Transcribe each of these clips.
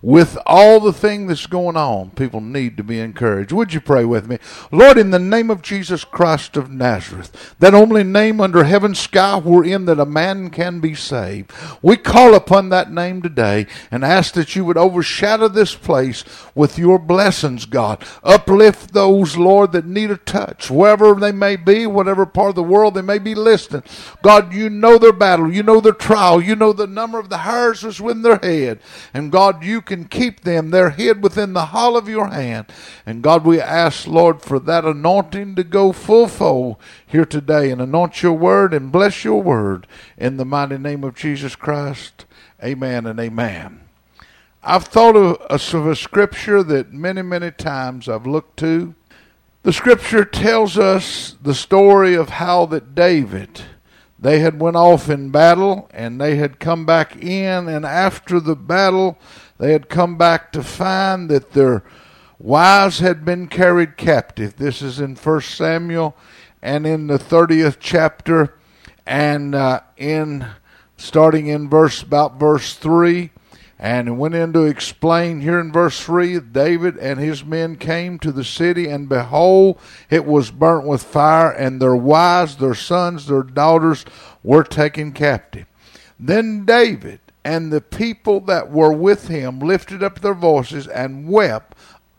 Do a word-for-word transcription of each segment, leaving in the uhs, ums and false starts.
with all the thing that's going on, people need to be encouraged. Would you pray with me? Lord, in the name of Jesus Christ of Nazareth, that only name under heaven's sky wherein that a man can be saved, we call upon that name today and ask that you would overshadow this place with your blessings, God. Uplift those, Lord, that need a touch, wherever they may be, whatever part of the world they may be listening. God, you know their battle, you know their trial, you know the number of the hairs that's within their head. And God, you can keep them. They're hid within the hollow of your hand. And God, we ask, Lord, for that anointing to go full fold here today and anoint your word and bless your word in the mighty name of Jesus Christ. Amen and amen. I've thought of a, of a scripture that many, many times I've looked to. The scripture tells us the story of how that David, they had went off in battle and they had come back in, and after the battle they had come back to find that their wives had been carried captive. This is in First Samuel and in the thirtieth chapter, and uh, in starting in verse about verse three. And it went in to explain here in verse three, David and his men came to the city, and behold, it was burnt with fire, and their wives, their sons, their daughters were taken captive. Then David and the people that were with him lifted up their voices and wept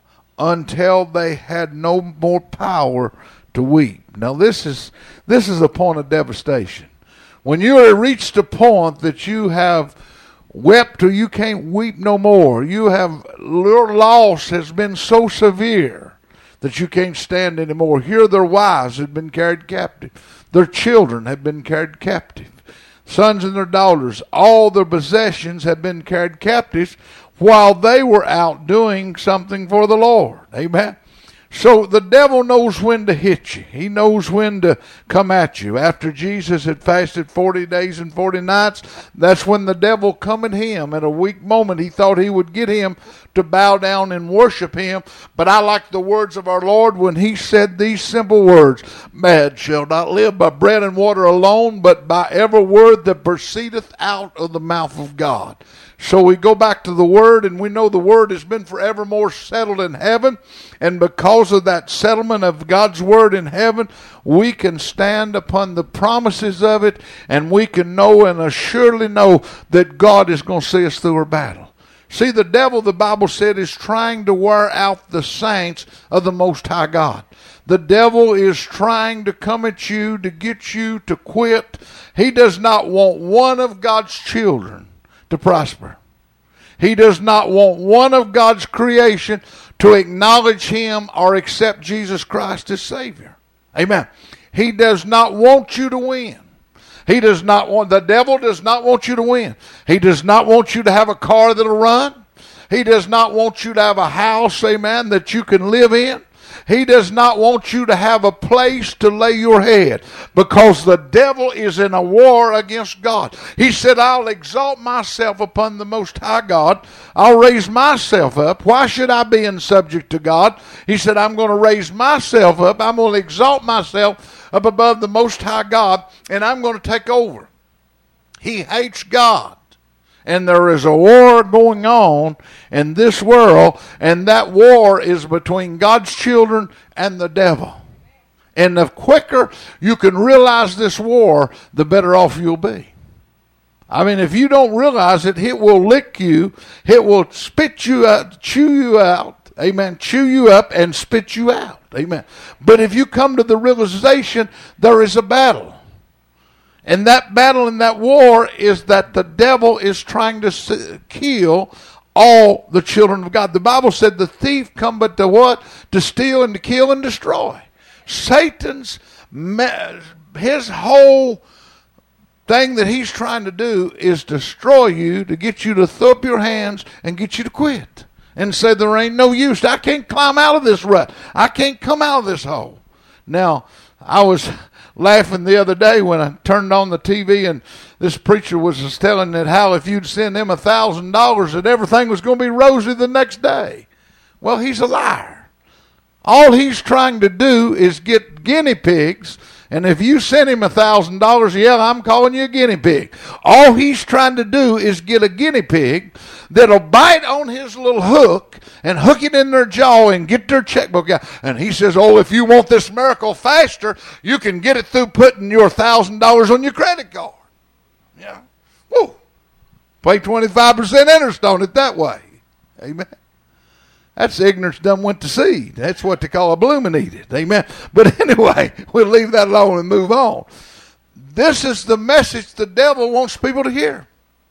until they had no more power to weep. Now this is this is a point of devastation. When you have reached a point that you have wept till you can't weep no more. You have, your loss has been so severe that you can't stand anymore. Here their wives had been carried captive. Their children had been carried captive. Sons and their daughters, all their possessions had been carried captive while they were out doing something for the Lord. Amen. So the devil knows when to hit you. He knows when to come at you. After Jesus had fasted forty days and forty nights, that's when the devil come at him. At a weak moment, he thought he would get him to bow down and worship him. But I like the words of our Lord when he said these simple words, man shall not live by bread and water alone, but by every word that proceedeth out of the mouth of God. So we go back to the Word, and we know the Word has been forevermore settled in heaven. And because of that settlement of God's Word in heaven, we can stand upon the promises of it, and we can know and assuredly know that God is going to see us through our battle. See, the devil, the Bible said, is trying to wear out the saints of the Most High God. The devil is trying to come at you to get you to quit. He does not want one of God's children to prosper. He does not want one of God's creation to acknowledge him or accept Jesus Christ as Savior. Amen. He does not want you to win. He does not want, the devil does not want you to win. He does not want you to have a car that'll run. He does not want you to have a house, amen, that you can live in. He does not want you to have a place to lay your head, because the devil is in a war against God. He said, I'll exalt myself upon the Most High God. I'll raise myself up. Why should I be in subject to God? He said, I'm going to raise myself up. I'm going to exalt myself up above the Most High God, and I'm going to take over. He hates God. And there is a war going on in this world, and that war is between God's children and the devil. And the quicker you can realize this war, the better off you'll be. I mean, if you don't realize it, it will lick you. It will spit you out, chew you out. Amen. Chew you up and spit you out. Amen. But if you come to the realization there is a battle, and that battle and that war is that the devil is trying to kill all the children of God. The Bible said the thief come but to what? To steal and to kill and destroy. Satan's, his whole thing that he's trying to do is destroy you, to get you to throw up your hands and get you to quit. And say there ain't no use. I can't climb out of this rut. I can't come out of this hole. Now, I was laughing the other day when I turned on the T V and this preacher was telling that how if you'd send him a thousand dollars that everything was going to be rosy the next day. Well, he's a liar. All he's trying to do is get guinea pigs And if you send him a thousand dollars, yeah, I'm calling you a guinea pig. All he's trying to do is get a guinea pig that'll bite on his little hook and hook it in their jaw and get their checkbook out. And he says, oh, if you want this miracle faster, you can get it through putting your thousand dollars on your credit card. Yeah. Woo. Pay twenty-five percent interest on it that way. Amen. That's ignorance done went to seed. That's what they call a blooming eated. Amen. But anyway, we'll leave that alone and move on. This is the message the devil wants people to hear.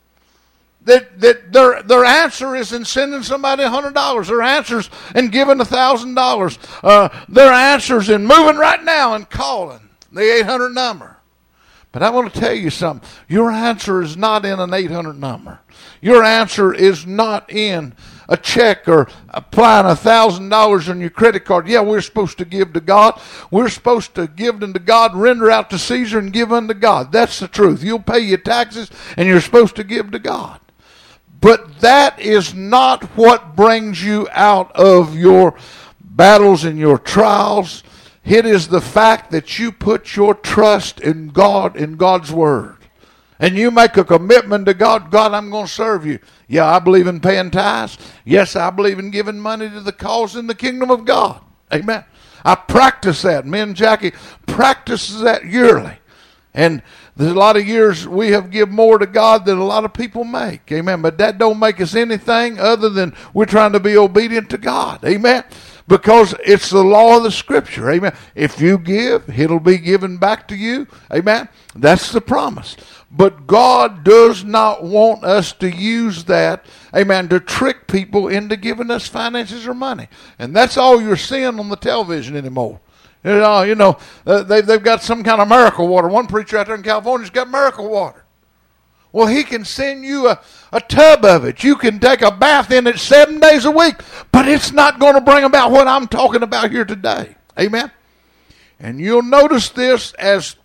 That that their their answer is in sending somebody a hundred dollars. Their answer's in giving a thousand dollars. Uh, their answer's in moving right now and calling the eight hundred number. But I want to tell you something. Your answer is not in an eight hundred number. Your answer is not in a check or applying a thousand dollars on your credit card. Yeah, we're supposed to give to God. We're supposed to give unto God, render out to Caesar, and give unto God. That's the truth. You'll pay your taxes, and you're supposed to give to God. But that is not what brings you out of your battles and your trials. It is the fact that you put your trust in God, in God's Word. And you make a commitment to God. God, I'm going to serve you. Yeah, I believe in paying tithes. Yes, I believe in giving money to the cause in the kingdom of God. Amen. I practice that. Me and Jackie practices that yearly. And there's a lot of years we have give more to God than a lot of people make. Amen. But that don't make us anything other than we're trying to be obedient to God. Amen. Because it's the law of the Scripture. Amen. If you give, it'll be given back to you. Amen. That's the promise. But God does not want us to use that, amen, to trick people into giving us finances or money. And that's all you're seeing on the television anymore. You know, you know uh, they've, they've got some kind of miracle water. One preacher out there in California's got miracle water. Well, he can send you a, a tub of it. You can take a bath in it seven days a week, but it's not going to bring about what I'm talking about here today. Amen? And you'll notice this as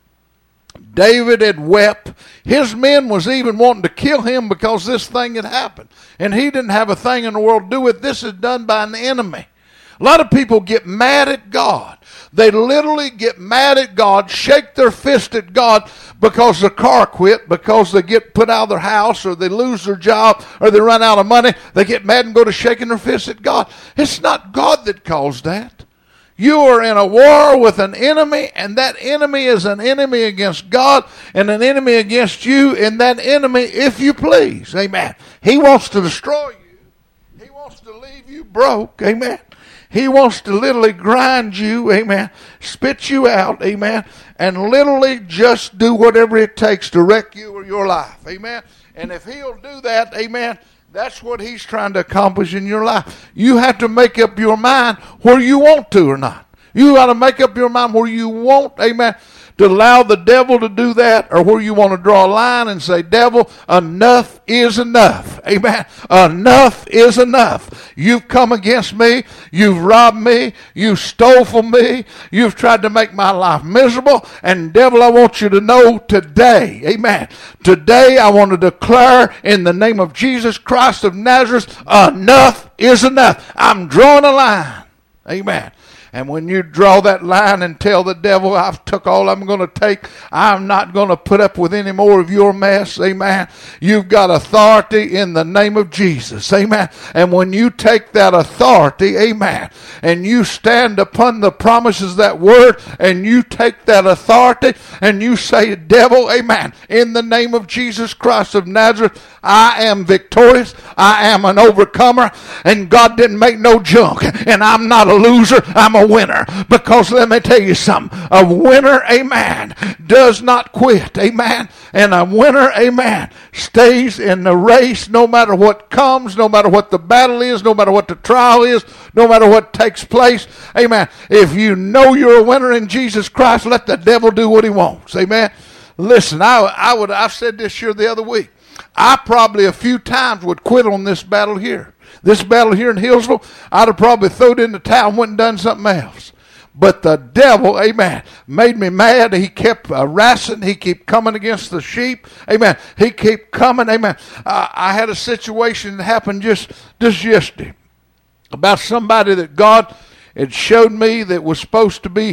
David had wept. His men was even wanting to kill him because this thing had happened. And he didn't have a thing in the world to do with it. This is done by an enemy. A lot of people get mad at God. They literally get mad at God, shake their fist at God because the car quit, because they get put out of their house, or they lose their job, or they run out of money. They get mad and go to shaking their fist at God. It's not God that caused that. You are in a war with an enemy, and that enemy is an enemy against God and an enemy against you, and that enemy, if you please, amen. He wants to destroy you. He wants to leave you broke, amen. He wants to literally grind you, amen, spit you out, amen, and literally just do whatever it takes to wreck you or your life, amen. And if he'll do that, amen, that's what he's trying to accomplish in your life. You have to make up your mind whether you want to or not. You got to make up your mind where you want, amen, to allow the devil to do that, or where you want to draw a line and say, devil, enough is enough. Amen. Enough is enough. You've come against me. You've robbed me. You've stole from me. You've tried to make my life miserable. And devil, I want you to know today, amen, today I want to declare in the name of Jesus Christ of Nazareth, enough is enough. I'm drawing a line. Amen. And when you draw that line and tell the devil, I've took all I'm going to take, I'm not going to put up with any more of your mess, amen. You've got authority in the name of Jesus, amen. And when you take that authority, amen, and you stand upon the promises of that word, and you take that authority, and you say, devil, amen, in the name of Jesus Christ of Nazareth, I am victorious, I am an overcomer, and God didn't make no junk, and I'm not a loser, I'm a winner. Because let me tell you something, a winner, amen, does not quit, amen, and a winner, amen, stays in the race no matter what comes, no matter what the battle is, no matter what the trial is, no matter what takes place, amen. If you know you're a winner in Jesus Christ, let the devil do what he wants, amen. Listen, I, I would, I've said this here the other week, I probably a few times would quit on this battle here. This battle here in Hillsville, I'd have probably thrown it in the towel and went and done something else. But the devil, amen, made me mad. He kept harassing. He kept coming against the sheep. Amen. He kept coming. Amen. Uh, I had a situation that happened just, just yesterday about somebody that God had showed me that was supposed to be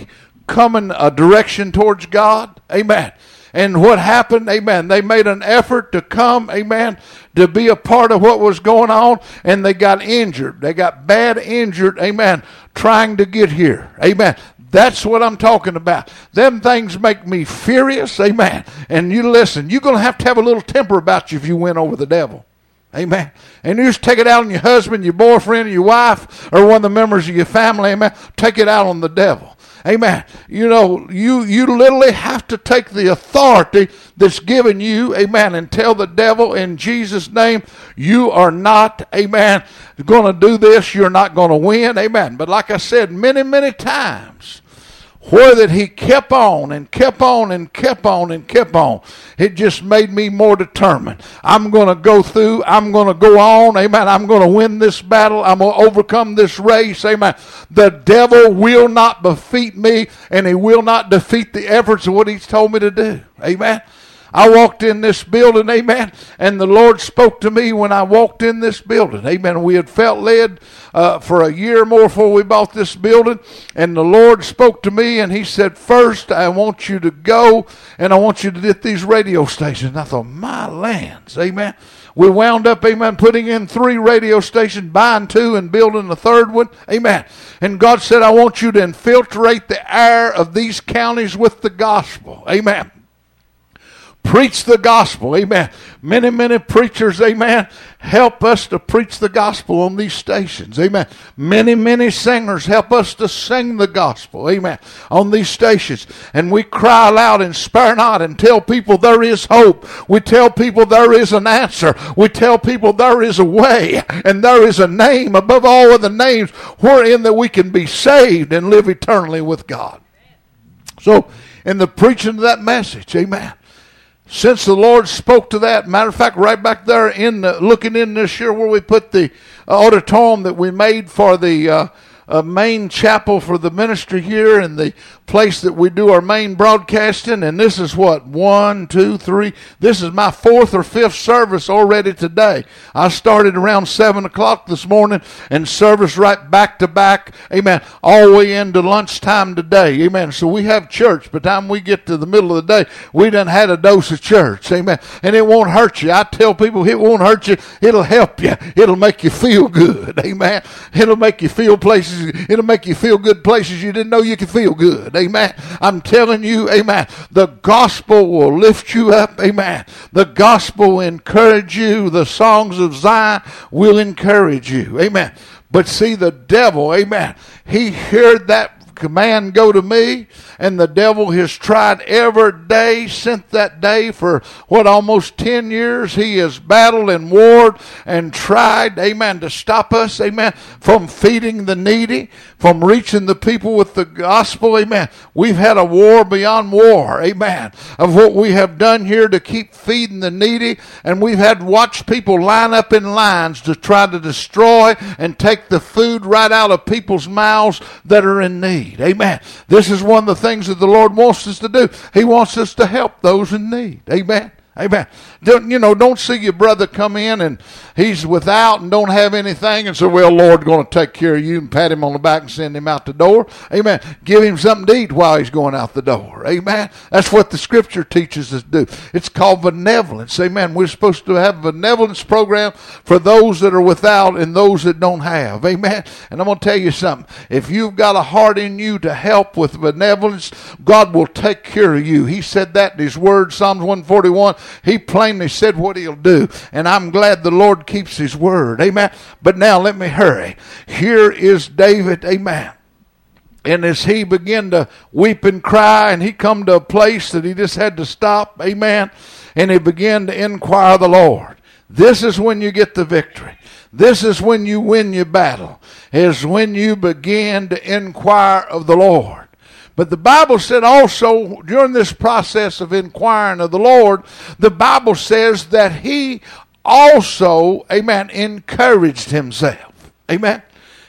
coming a direction towards God. Amen. And what happened, amen, they made an effort to come, amen, to be a part of what was going on, and they got injured. They got bad injured, amen, trying to get here. Amen. That's what I'm talking about. Them things make me furious, amen. And you listen, you're going to have to have a little temper about you if you win over the devil. Amen. And you just take it out on your husband, your boyfriend, your wife, or one of the members of your family, amen. Take it out on the devil. Amen. You know, you, you literally have to take the authority that's given you, amen, and tell the devil in Jesus' name, you are not, amen, going to do this. You're not going to win. Amen. But like I said many, many times, where that he kept on and kept on and kept on and kept on, it just made me more determined. I'm going to go through. I'm going to go on. Amen. I'm going to win this battle. I'm going to overcome this race. Amen. The devil will not defeat me, and he will not defeat the efforts of what he's told me to do. Amen. I walked in this building, amen, and the Lord spoke to me when I walked in this building, amen. We had felt led uh, for a year more before we bought this building, and the Lord spoke to me, and he said, first, I want you to go, and I want you to get these radio stations. And I thought, my lands, amen. We wound up, amen, putting in three radio stations, buying two, and building a third one, amen. And God said, I want you to infiltrate the air of these counties with the gospel, amen. Preach the gospel, amen. Many, many preachers, amen, help us to preach the gospel on these stations, amen. Many, many singers help us to sing the gospel, amen, on these stations. And we cry aloud and spare not and tell people there is hope. We tell people there is an answer. We tell people there is a way, and there is a name above all other names wherein that we can be saved and live eternally with God. So, in the preaching of that message, amen, since the Lord spoke to that, matter of fact, right back there in the, looking in this year where we put the uh, auditorium that we made for the uh, uh, main chapel for the ministry here, and the place that we do our main broadcasting. And this is what, one, two, three. This is my fourth or fifth service already today. I started around seven o'clock this morning and service right back to back, amen, all the way into lunchtime today, amen. So we have church. By the time we get to the middle of the day, we done had a dose of church, amen. And it won't hurt you. I tell people it won't hurt you. It'll help you. It'll make you feel good, amen. It'll make you feel places, it'll make you feel good places you didn't know you could feel good. Amen. I'm telling you, amen, the gospel will lift you up, amen. The gospel will encourage you. The songs of Zion will encourage you, amen. But see, the devil, amen, he heard that command go to me, and the devil has tried every day since that day for what, almost ten years. He has battled and warred and tried, amen, to stop us, amen, from feeding the needy, from reaching the people with the gospel, amen. We've had a war beyond war, amen, of what we have done here to keep feeding the needy, and we've had to watch people line up in lines to try to destroy and take the food right out of people's mouths that are in need. Amen. This is one of the things that the Lord wants us to do. He wants us to help those in need. Amen. Amen. Don't, you know, don't see your brother come in and he's without and don't have anything and say, well, Lord going to take care of you, and pat him on the back and send him out the door. Amen. Give him something to eat while he's going out the door. Amen. That's what the scripture teaches us to do. It's called benevolence. Amen. We're supposed to have a benevolence program for those that are without and those that don't have. Amen. And I'm going to tell you something. If you've got a heart in you to help with benevolence, God will take care of you. He said that in his word, Psalms one forty-one. He plainly said what he'll do. And I'm glad the Lord keeps his word. Amen. But now let me hurry. Here is David. Amen. And as he began to weep and cry, and he come to a place that he just had to stop. Amen. And he began to inquire of the Lord. This is when you get the victory. This is when you win your battle. Is when you begin to inquire of the Lord. But the Bible said also, during this process of inquiring of the Lord, the Bible says that he also, amen, encouraged himself. Amen.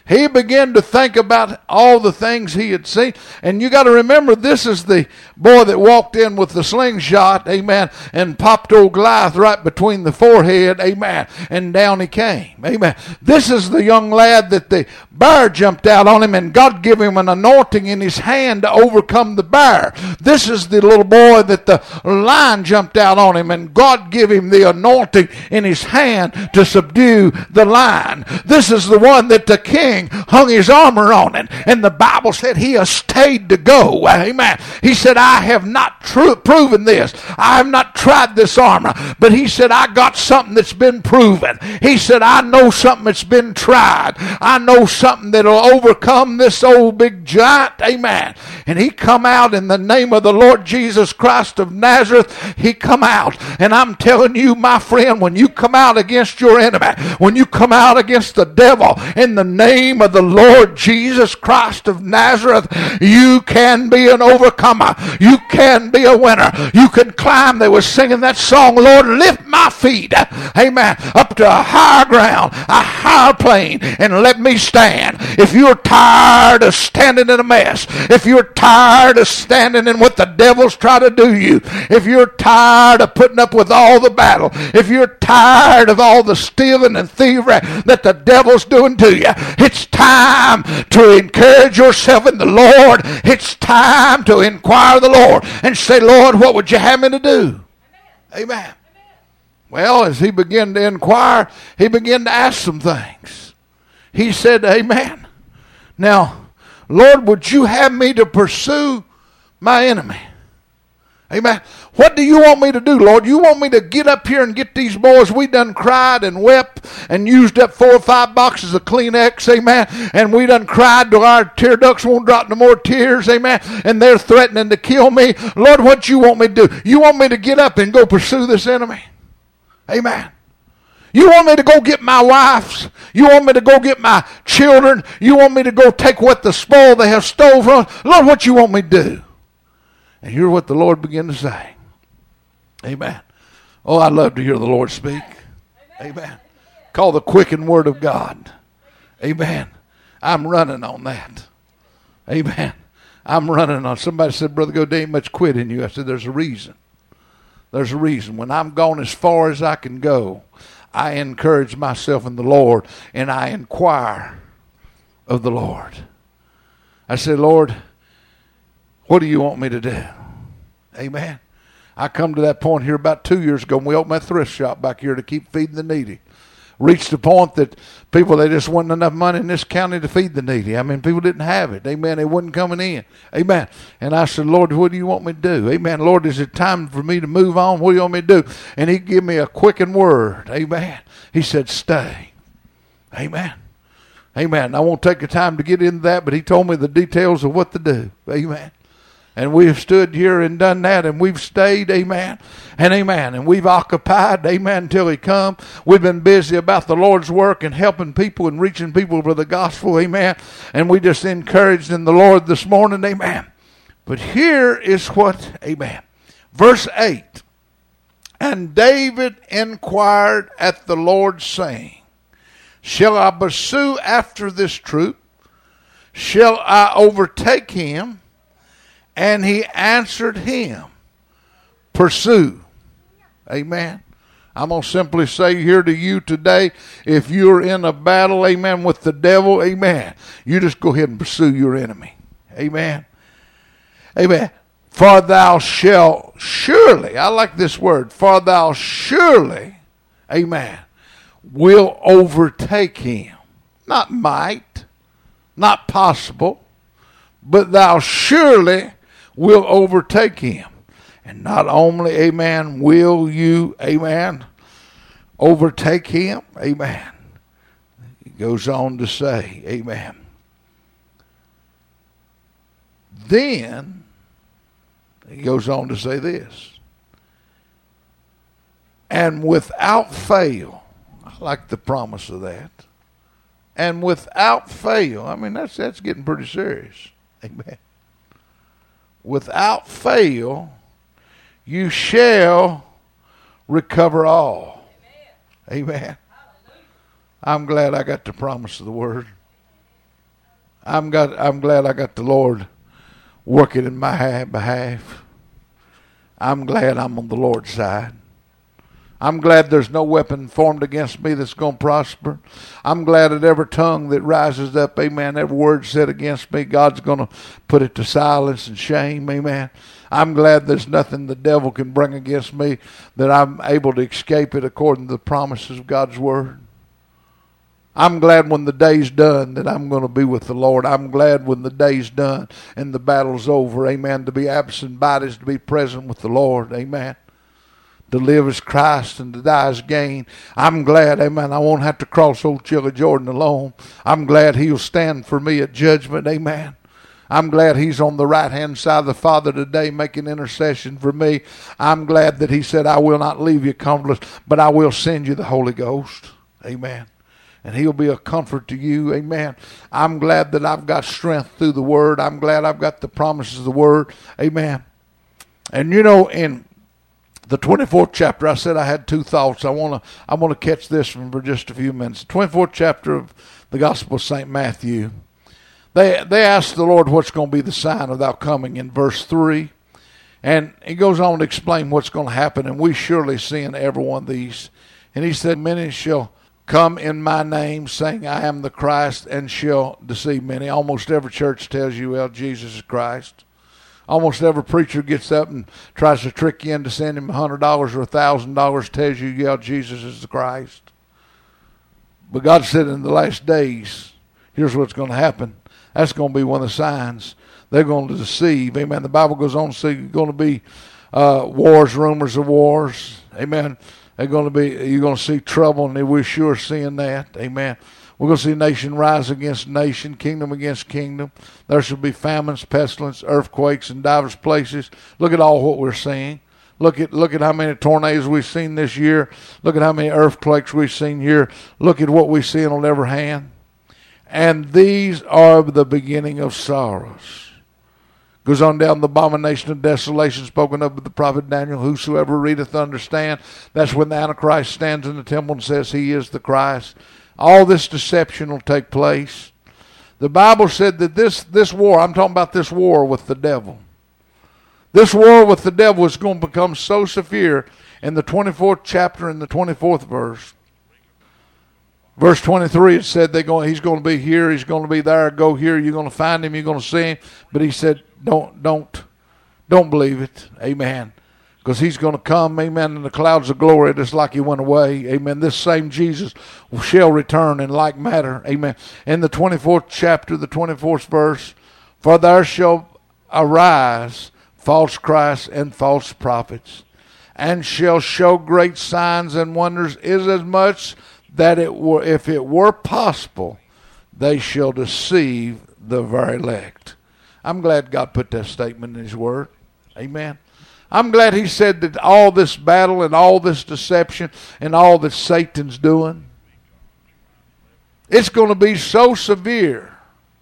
He began to think about all the things he had seen. And you got to remember, this is the boy that walked in with the slingshot, amen, and popped old Goliath right between the forehead, amen, and down he came, amen. This is the young lad that the bear jumped out on him, and God gave him an anointing in his hand to overcome the bear. This is the little boy that the lion jumped out on him, and God gave him the anointing in his hand to subdue the lion. This is the one that the king hung his armor on, and, and the Bible said he has stayed to go, amen. He said, I have not true, proven this. I have not tried this armor, but he said, I got something that's been proven. He said, I know something that's been tried. I know something that'll overcome this old big giant, amen. And he come out in the name of the Lord Jesus Christ of Nazareth. He come out, and I'm telling you, my friend, when you come out against your enemy, when you come out against the devil in the name of the Lord Jesus Christ of Nazareth, you can be an overcomer. You can be a winner. You can climb. They were singing that song, Lord, lift my feet, amen, up to a higher ground, a higher plane, and let me stand. If you're tired of standing in a mess, if you're tired of standing in what the devil's trying to do you, if you're tired of putting up with all the battle, if you're tired of all the stealing and thievery that the devil's doing to you, it's time to encourage yourself in the Lord. It's time to inquire the Lord and say, Lord, what would you have me to do? Amen. Amen. Well, as he began to inquire, he began to ask some things. He said, amen. Now, Lord, would you have me to pursue my enemy? Amen. What do you want me to do, Lord? You want me to get up here and get these boys? We done cried and wept and used up four or five boxes of Kleenex, amen. And we done cried till our tear ducts won't drop no more tears, amen. And they're threatening to kill me. Lord, what you want me to do? You want me to get up and go pursue this enemy? Amen. You want me to go get my wives? You want me to go get my children? You want me to go take what the spoil they have stole from us? Lord, what you want me to do? And hear what the Lord began to say. Amen. Oh, I love to hear the Lord speak. Amen. Amen. Call the quickened word of God. Amen. I'm running on that. Amen. I'm running on. Somebody said, Brother Go, there ain't much quit in you. I said, there's a reason. There's a reason. When I'm gone as far as I can go, I encourage myself in the Lord, and I inquire of the Lord. I said, Lord, what do you want me to do? Amen. I come to that point here about two years ago, and we opened my thrift shop back here to keep feeding the needy. Reached the point that people, they just wasn't enough money in this county to feed the needy. I mean, people didn't have it. Amen. They wasn't coming in. Amen. And I said, Lord, what do you want me to do? Amen. Lord, is it time for me to move on? What do you want me to do? And he gave me a quickened word. Amen. He said, stay. Amen. Amen. I won't take the time to get into that, but he told me the details of what to do. Amen. And we've stood here and done that, and we've stayed, amen, and amen. And we've occupied, amen, until he come. We've been busy about the Lord's work and helping people and reaching people with the gospel, amen. And we just encouraged in the Lord this morning, amen. But here is what, amen. Verse eight. And David inquired at the Lord, saying, shall I pursue after this troop? Shall I overtake him? And he answered him, pursue. Amen. I'm going to simply say here to you today, if you're in a battle, amen, with the devil, amen, you just go ahead and pursue your enemy. Amen. Amen. For thou shalt surely, I like this word, for thou surely, amen, will overtake him. Not might, not possible, but thou surely will overtake him. And not only, amen, will you, amen, overtake him, amen. He goes on to say, amen. Then, he goes on to say this. And without fail, I like the promise of that. And without fail, I mean, that's, that's getting pretty serious. Amen. Without fail, you shall recover all. Amen. Amen. I'm glad I got the promise of the word. I'm got. I'm glad I got the Lord working in my behalf. I'm glad I'm on the Lord's side. I'm glad there's no weapon formed against me that's going to prosper. I'm glad that every tongue that rises up, amen, every word said against me, God's going to put it to silence and shame, amen. I'm glad there's nothing the devil can bring against me, that I'm able to escape it according to the promises of God's word. I'm glad when the day's done that I'm going to be with the Lord. I'm glad when the day's done and the battle's over, amen, to be absent bodies, to be present with the Lord, amen. To live as Christ and to die as gain. I'm glad, amen, I won't have to cross old Chili Jordan alone. I'm glad he'll stand for me at judgment, amen. I'm glad he's on the right-hand side of the Father today making intercession for me. I'm glad that he said, I will not leave you comfortless, but I will send you the Holy Ghost, amen. And he'll be a comfort to you, amen. I'm glad that I've got strength through the word. I'm glad I've got the promises of the word, amen. And you know, in the twenty-fourth chapter, I said I had two thoughts. I want to I want to catch this one for just a few minutes. The twenty-fourth chapter of the Gospel of Saint Matthew. They they asked the Lord what's going to be the sign of thou coming in verse three. And he goes on to explain what's going to happen. And we surely see in every one of these. And he said, many shall come in my name, saying I am the Christ, and shall deceive many. Almost every church tells you, well, Jesus is Christ. Almost every preacher gets up and tries to trick you into sending him one hundred dollars or one thousand dollars, tells you, yeah, Jesus is the Christ. But God said in the last days, here's what's going to happen. That's going to be one of the signs. They're going to deceive. Amen. The Bible goes on to say going to be uh, wars, rumors of wars. Amen. They're going to be, you're going to see trouble, and we're sure seeing that. Amen. We're going to see nation rise against nation, kingdom against kingdom. There shall be famines, pestilence, earthquakes in divers places. Look at all what we're seeing. Look at look at how many tornadoes we've seen this year. Look at how many earthquakes we've seen here. Look at what we're seeing on every hand. And these are the beginning of sorrows. Goes on down, the abomination of desolation spoken of by the prophet Daniel. Whosoever readeth understand. That's when the Antichrist stands in the temple and says he is the Christ. All this deception will take place. The Bible said that this, this war, I'm talking about this war with the devil. This war with the devil is going to become so severe in the twenty-fourth chapter and the twenty-fourth verse. Verse twenty-three, it said they going, he's going to be here, he's going to be there, go here, you're going to find him, you're going to see him. But he said, don't, don't, don't believe it. Amen. Because he's going to come, amen, in the clouds of glory just like he went away. Amen. This same Jesus shall return in like matter. Amen. In the twenty-fourth chapter, the twenty-fourth verse, for there shall arise false Christs and false prophets, and shall show great signs and wonders, is as much that it were, if it were possible, they shall deceive the very elect. I'm glad God put that statement in his word. Amen. I'm glad he said that all this battle and all this deception and all that Satan's doing, it's going to be so severe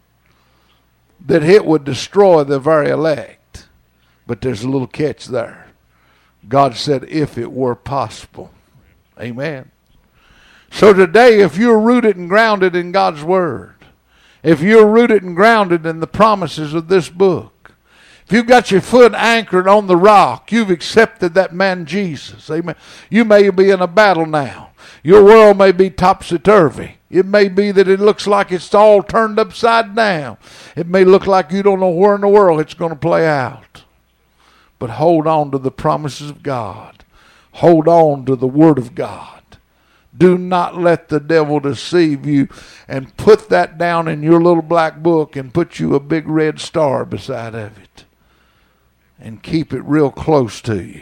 that it would destroy the very elect. But there's a little catch there. God said, if it were possible. Amen. So today, if you're rooted and grounded in God's word, if you're rooted and grounded in the promises of this book, if you've got your foot anchored on the rock, you've accepted that man Jesus. Amen. You may be in a battle now. Your world may be topsy-turvy. It may be that it looks like it's all turned upside down. It may look like you don't know where in the world it's going to play out. But hold on to the promises of God. Hold on to the word of God. Do not let the devil deceive you, and put that down in your little black book and put you a big red star beside of it. And keep it real close to you.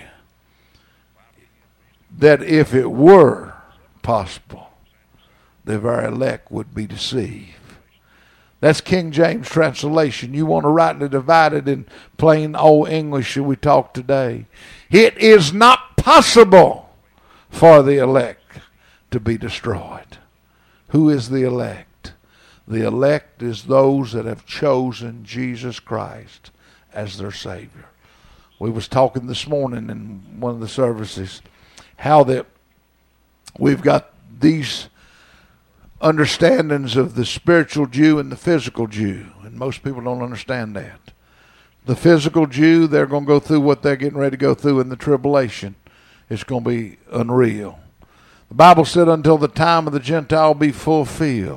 That if it were possible, the very elect would be deceived. That's King James translation. You want to rightly divide it in plain old English that we talk today. It is not possible for the elect to be destroyed. Who is the elect? The elect is those that have chosen Jesus Christ as their Savior. We was talking this morning in one of the services how that we've got these understandings of the spiritual Jew and the physical Jew, and most people don't understand that. The physical Jew, they're going to go through what they're getting ready to go through in the tribulation. It's going to be unreal. The Bible said until the time of the Gentile be fulfilled.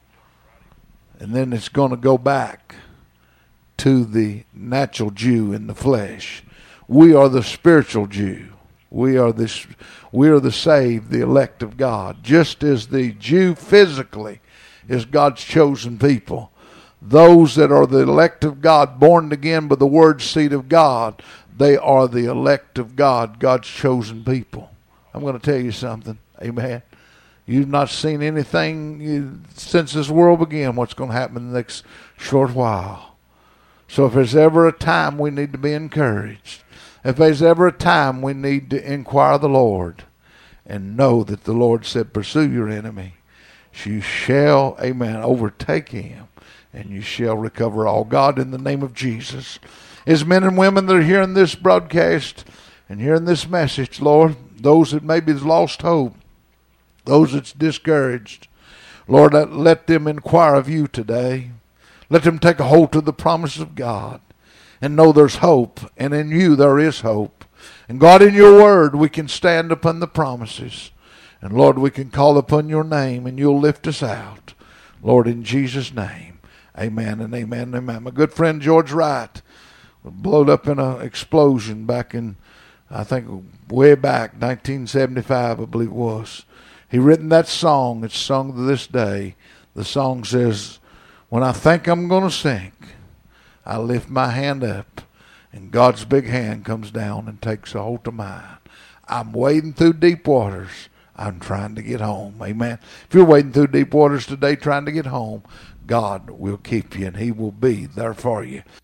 And then it's going to go back to the natural Jew in the flesh. We are the spiritual Jew. We are this. We are the saved, the elect of God. Just as the Jew physically is God's chosen people, those that are the elect of God, born again by the word seed of God, they are the elect of God, God's chosen people. I'm going to tell you something. Amen. You've not seen anything you, since this world began, what's going to happen in the next short while. So if there's ever a time we need to be encouraged, if there's ever a time we need to inquire the Lord and know that the Lord said, pursue your enemy, you shall, amen, overtake him, and you shall recover all. God, in the name of Jesus, as men and women that are hearing this broadcast and hearing this message, Lord, those that maybe have lost hope, those that's discouraged, Lord, let them inquire of you today. Let them take a hold to the promise of God and know there's hope, and in you there is hope. And God, in your word, we can stand upon the promises. And Lord, we can call upon your name and you'll lift us out. Lord, in Jesus' name, amen and amen and amen. My good friend George Wright was blown up in an explosion back in, I think, way back, nineteen seventy-five, I believe it was. He written that song. It's sung to this day. The song says, when I think I'm going to sink, I lift my hand up, and God's big hand comes down and takes a hold of mine. I'm wading through deep waters. I'm trying to get home. Amen. If you're wading through deep waters today trying to get home, God will keep you, and he will be there for you.